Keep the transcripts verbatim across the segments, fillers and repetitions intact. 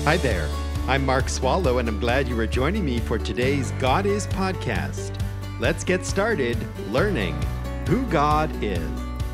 Hi there. I'm Mark Swallow, and I'm glad you are joining me for today's God Is podcast. Let's get started learning who God is.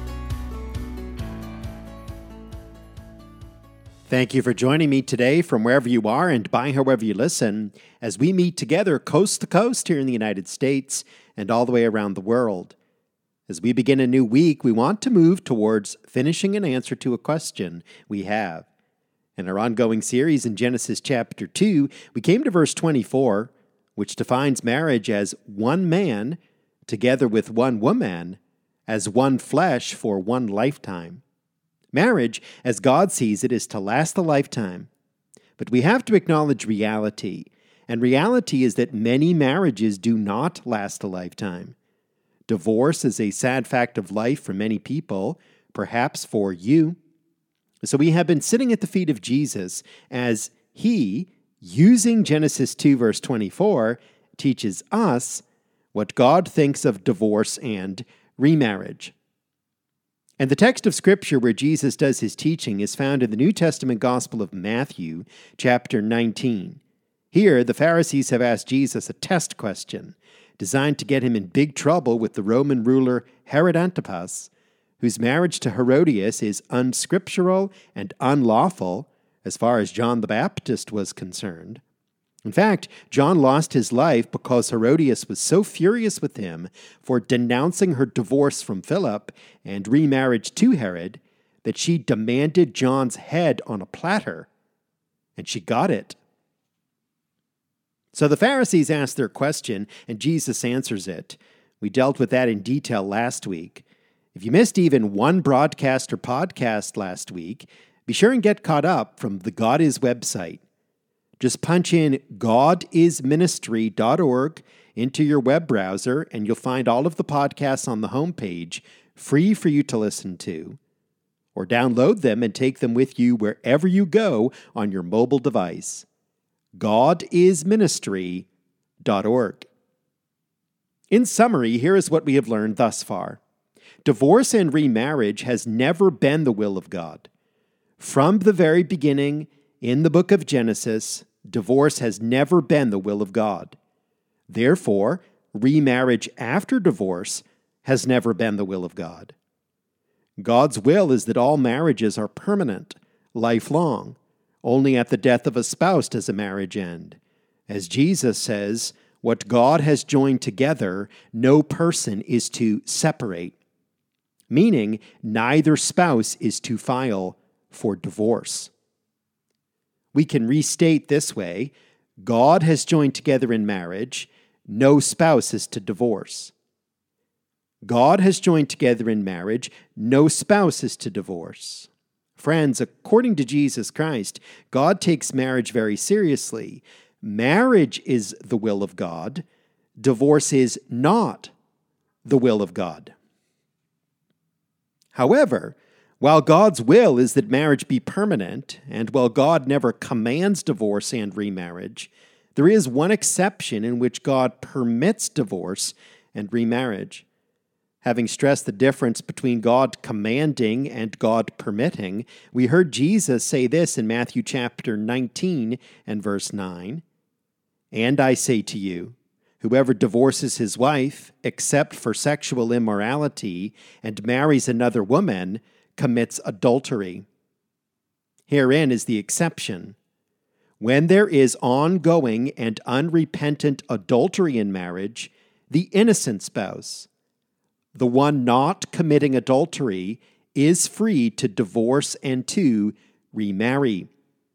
Thank you for joining me today from wherever you are and by however you listen, as we meet together coast to coast here in the United States and all the way around the world. As we begin a new week, we want to move towards finishing an answer to a question we have. In our ongoing series in Genesis chapter two, we came to verse twenty-four, which defines marriage as one man together with one woman as one flesh for one lifetime. Marriage, as God sees it, is to last a lifetime. But we have to acknowledge reality, and reality is that many marriages do not last a lifetime. Divorce is a sad fact of life for many people, perhaps for you. So we have been sitting at the feet of Jesus as he, using Genesis two verse twenty-four, teaches us what God thinks of divorce and remarriage. And the text of Scripture where Jesus does his teaching is found in the New Testament Gospel of Matthew, chapter nineteen. Here, the Pharisees have asked Jesus a test question designed to get him in big trouble with the Roman ruler Herod Antipas, whose marriage to Herodias is unscriptural and unlawful as far as John the Baptist was concerned. In fact, John lost his life because Herodias was so furious with him for denouncing her divorce from Philip and remarriage to Herod that she demanded John's head on a platter, and she got it. So the Pharisees ask their question, and Jesus answers it. We dealt with that in detail last week. If you missed even one broadcast or podcast last week, be sure and get caught up from the God Is website. Just punch in god is ministry dot org into your web browser, and you'll find all of the podcasts on the homepage, free for you to listen to. Or download them and take them with you wherever you go on your mobile device. god is ministry dot org. In summary, here is what we have learned thus far. Divorce and remarriage has never been the will of God. From the very beginning, in the book of Genesis, divorce has never been the will of God. Therefore, remarriage after divorce has never been the will of God. God's will is that all marriages are permanent, lifelong. Only at the death of a spouse does a marriage end. As Jesus says, what God has joined together, no person is to separate. Meaning, neither spouse is to file for divorce. We can restate this way: God has joined together in marriage, no spouse is to divorce. God has joined together in marriage, no spouse is to divorce. Friends, according to Jesus Christ, God takes marriage very seriously. Marriage is the will of God. Divorce is not the will of God. However, while God's will is that marriage be permanent, and while God never commands divorce and remarriage, there is one exception in which God permits divorce and remarriage. Having stressed the difference between God commanding and God permitting, we heard Jesus say this in Matthew chapter nineteen and verse nine. And I say to you, whoever divorces his wife, except for sexual immorality, and marries another woman, commits adultery. Herein is the exception. When there is ongoing and unrepentant adultery in marriage, the innocent spouse, the one not committing adultery, is free to divorce and to remarry.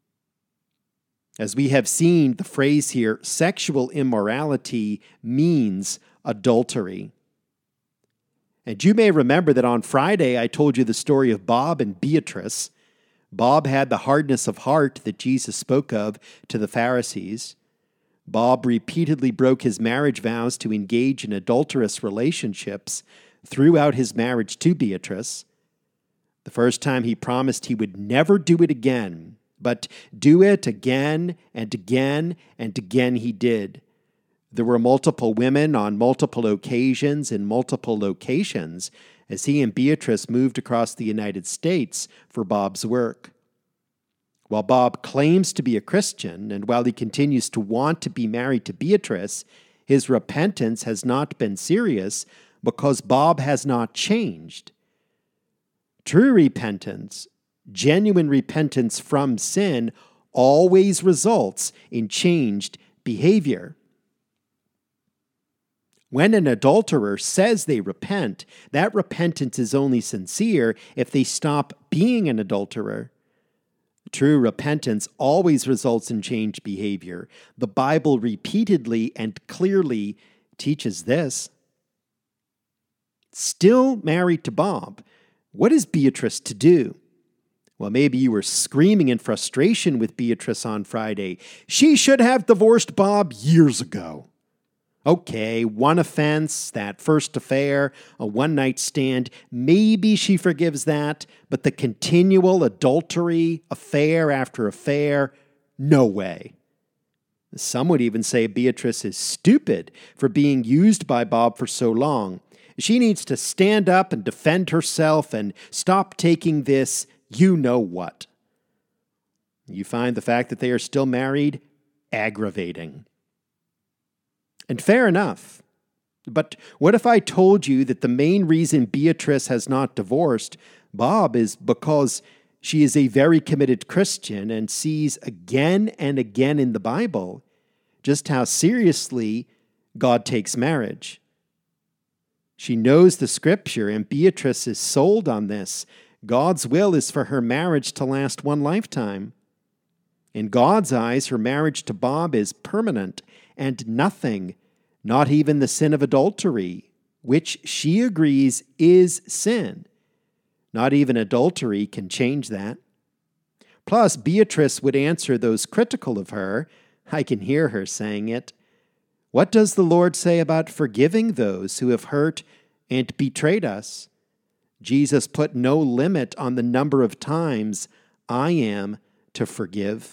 As we have seen, the phrase here, sexual immorality, means adultery. And you may remember that on Friday I told you the story of Bob and Beatrice. Bob had the hardness of heart that Jesus spoke of to the Pharisees. Bob repeatedly broke his marriage vows to engage in adulterous relationships throughout his marriage to Beatrice. The first time he promised he would never do it again, but do it again and again and again he did. There were multiple women on multiple occasions in multiple locations as he and Beatrice moved across the United States for Bob's work. While Bob claims to be a Christian, and while he continues to want to be married to Beatrice, his repentance has not been serious because Bob has not changed. True repentance, genuine repentance from sin, always results in changed behavior. When an adulterer says they repent, that repentance is only sincere if they stop being an adulterer. True repentance always results in changed behavior. The Bible repeatedly and clearly teaches this. Still married to Bob, what is Beatrice to do? Well, maybe you were screaming in frustration with Beatrice on Friday. She should have divorced Bob years ago. Okay, one offense, that first affair, a one-night stand, maybe she forgives that, but the continual adultery, affair after affair, no way. Some would even say Beatrice is stupid for being used by Bob for so long. She needs to stand up and defend herself and stop taking this you-know-what. You find the fact that they are still married aggravating. And fair enough. But what if I told you that the main reason Beatrice has not divorced Bob is because she is a very committed Christian and sees again and again in the Bible just how seriously God takes marriage? She knows the Scripture, and Beatrice is sold on this. God's will is for her marriage to last one lifetime. In God's eyes, her marriage to Bob is permanent, and nothing, not even the sin of adultery, which she agrees is sin, not even adultery can change that. Plus, Beatrice would answer those critical of her. I can hear her saying it. What does the Lord say about forgiving those who have hurt and betrayed us? Jesus put no limit on the number of times I am to forgive.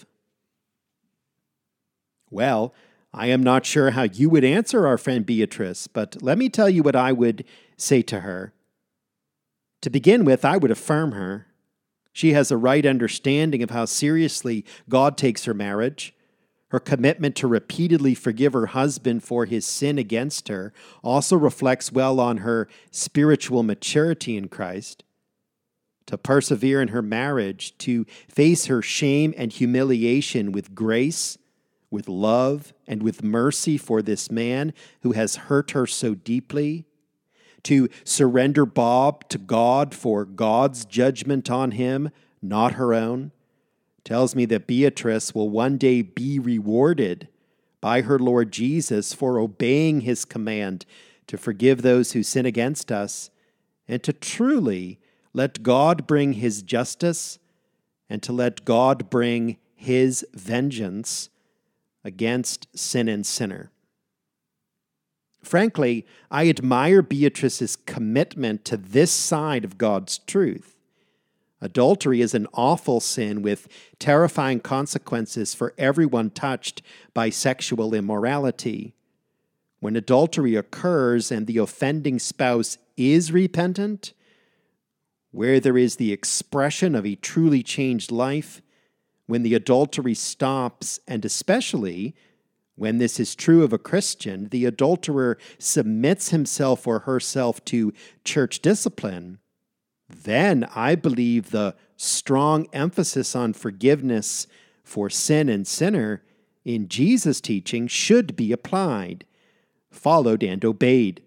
Well, I am not sure how you would answer our friend Beatrice, but let me tell you what I would say to her. To begin with, I would affirm her. She has a right understanding of how seriously God takes her marriage. Her commitment to repeatedly forgive her husband for his sin against her also reflects well on her spiritual maturity in Christ. To persevere in her marriage, to face her shame and humiliation with grace, with love, and with mercy for this man who has hurt her so deeply, to surrender Bob to God for God's judgment on him, not her own, tells me that Beatrice will one day be rewarded by her Lord Jesus for obeying his command to forgive those who sin against us and to truly let God bring his justice and to let God bring his vengeance against sin and sinner. Frankly, I admire Beatrice's commitment to this side of God's truth. Adultery is an awful sin with terrifying consequences for everyone touched by sexual immorality. When adultery occurs and the offending spouse is repentant, where there is the expression of a truly changed life, when the adultery stops, and especially when this is true of a Christian, the adulterer submits himself or herself to church discipline, then I believe the strong emphasis on forgiveness for sin and sinner in Jesus' teaching should be applied, followed, and obeyed.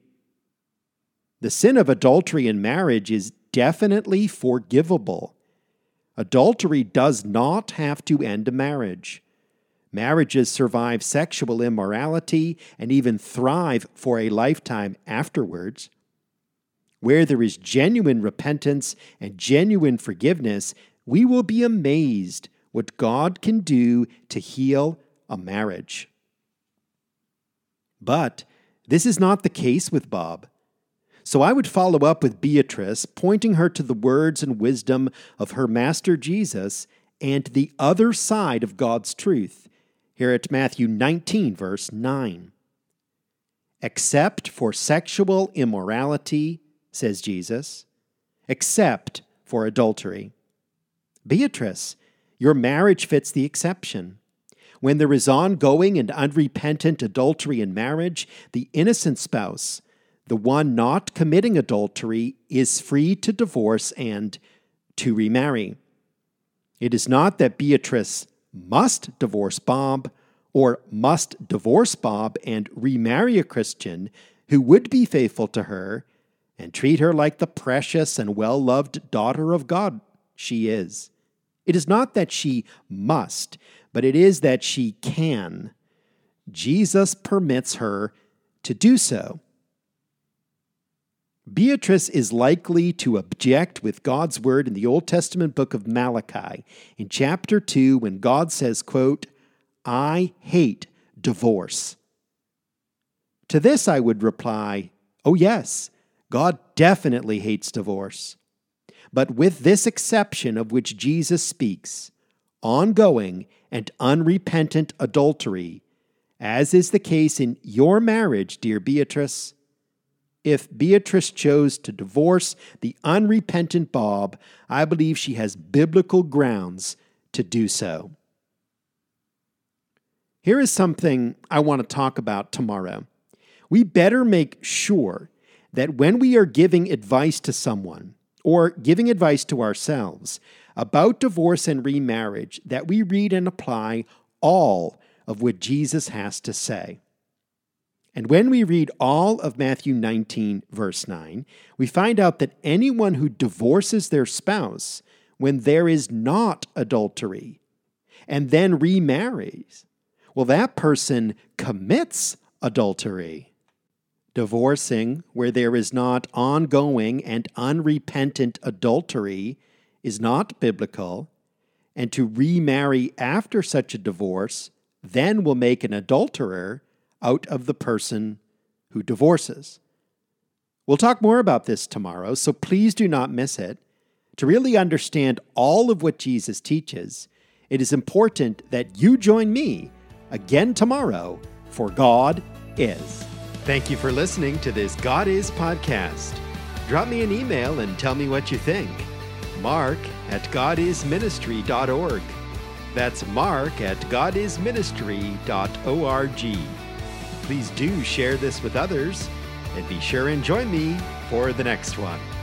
The sin of adultery in marriage is definitely forgivable. Adultery does not have to end a marriage. Marriages survive sexual immorality and even thrive for a lifetime afterwards. Where there is genuine repentance and genuine forgiveness, we will be amazed what God can do to heal a marriage. But this is not the case with Bob. So I would follow up with Beatrice, pointing her to the words and wisdom of her Master Jesus and the other side of God's truth, here at Matthew nineteen, verse nine. Except for sexual immorality, says Jesus, except for adultery. Beatrice, Your marriage fits the exception. When there is ongoing and unrepentant adultery in marriage, the innocent spouse, the one not committing adultery, is free to divorce and to remarry. It is not that Beatrice must divorce Bob or must divorce Bob and remarry a Christian who would be faithful to her and treat her like the precious and well-loved daughter of God she is. It is not that she must, but it is that she can. Jesus permits her to do so. Beatrice is likely to object with God's word in the Old Testament book of Malachi, in chapter two, when God says, quote, "I hate divorce." To this I would reply, oh yes, God definitely hates divorce. But with this exception of which Jesus speaks, ongoing and unrepentant adultery, as is the case in your marriage, dear Beatrice, if Beatrice chose to divorce the unrepentant Bob, I believe she has biblical grounds to do so. Here is something I want to talk about tomorrow. We better make sure that when we are giving advice to someone, or giving advice to ourselves about divorce and remarriage, that we read and apply all of what Jesus has to say. And when we read all of Matthew nineteen, verse nine, we find out that anyone who divorces their spouse when there is not adultery and then remarries, well, that person commits adultery. Divorcing where there is not ongoing and unrepentant adultery is not biblical, and to remarry after such a divorce then will make an adulterer out of the person who divorces. We'll talk more about this tomorrow, so please do not miss it. To really understand all of what Jesus teaches, it is important that you join me again tomorrow for God Is. Thank you for listening to this God Is podcast. Drop me an email and tell me what you think. Mark at god is ministry dot org. That's Mark at god is ministry dot org. Please do share this with others, and be sure and join me for the next one.